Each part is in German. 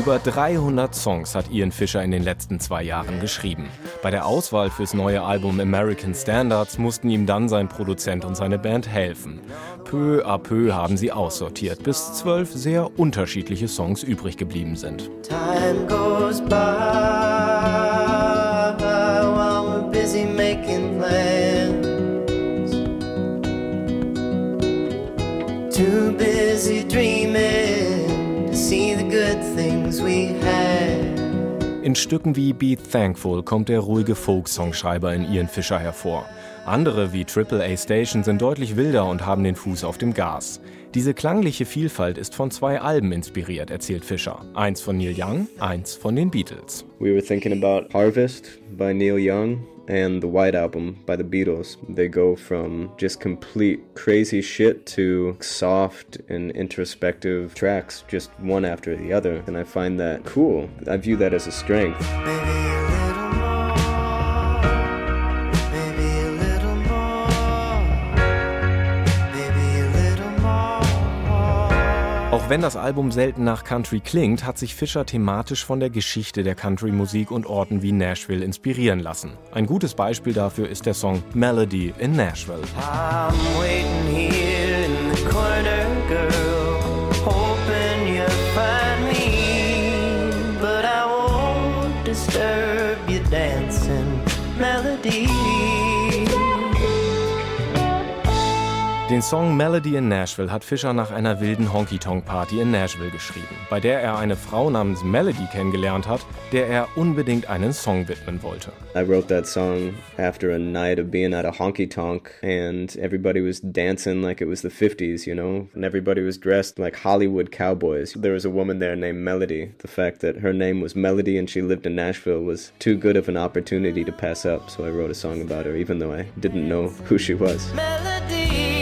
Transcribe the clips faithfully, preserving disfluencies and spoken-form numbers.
Über dreihundert Songs hat Ian Fischer in den letzten zwei Jahren geschrieben. Bei der Auswahl fürs neue Album American Standards mussten ihm dann sein Produzent und seine Band helfen. Peu à peu haben sie aussortiert, bis zwölf sehr unterschiedliche Songs übrig geblieben sind. Time goes by while we're busy making plans. Too busy dreaming to see the good things we had. In Stücken wie Be Thankful kommt der ruhige Folk-Songschreiber in Ian Fischer hervor. Andere wie Triple A Station sind deutlich wilder und haben den Fuß auf dem Gas. Diese klangliche Vielfalt ist von zwei Alben inspiriert, erzählt Fischer. Eins von Neil Young, eins von den Beatles. We were thinking about Harvest by Neil Young and the White Album by the Beatles. They go from just complete crazy shit to soft and introspective tracks, just one after the other. And I find that cool. I view that as a strength. Auch wenn das Album selten nach Country klingt, hat sich Fischer thematisch von der Geschichte der Country-Musik und Orten wie Nashville inspirieren lassen. Ein gutes Beispiel dafür ist der Song Melody in Nashville. I'm waiting here in the corner, girl, hoping you'll find me, but I won't disturb your dancing melody. Den Song Melody in Nashville hat Fischer nach einer wilden Honky-Tonk-Party in Nashville geschrieben, bei der er eine Frau namens Melody kennengelernt hat, der er unbedingt einen Song widmen wollte. I wrote that song after a night of being at a honky-tonk and everybody was dancing like it was the fifties, you know? And everybody was dressed like Hollywood cowboys. There was a woman there named Melody. The fact that her name was Melody and she lived in Nashville was too good of an opportunity to pass up, so I wrote a song about her even though I didn't know who she was. Melody.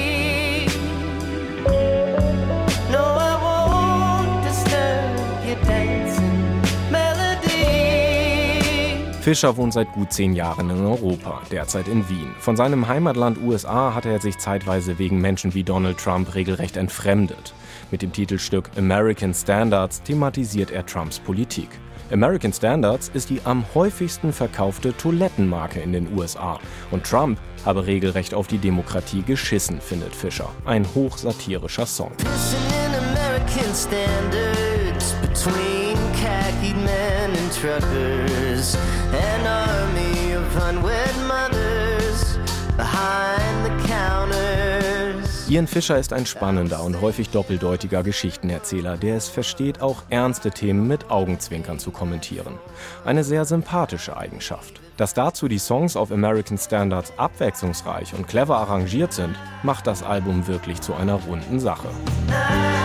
Fischer wohnt seit gut zehn Jahren in Europa, derzeit in Wien. Von seinem Heimatland U S A hat er sich zeitweise wegen Menschen wie Donald Trump regelrecht entfremdet. Mit dem Titelstück American Standards thematisiert er Trumps Politik. American Standards ist die am häufigsten verkaufte Toilettenmarke in den U S A. Und Trump habe regelrecht auf die Demokratie geschissen, findet Fischer. Ein hochsatirischer Song. Truckers, an army of unwed mothers behind the counters. Ian Fischer ist ein spannender und häufig doppeldeutiger Geschichtenerzähler, der es versteht, auch ernste Themen mit Augenzwinkern zu kommentieren. Eine sehr sympathische Eigenschaft. Dass dazu die Songs auf American Standards abwechslungsreich und clever arrangiert sind, macht das Album wirklich zu einer runden Sache.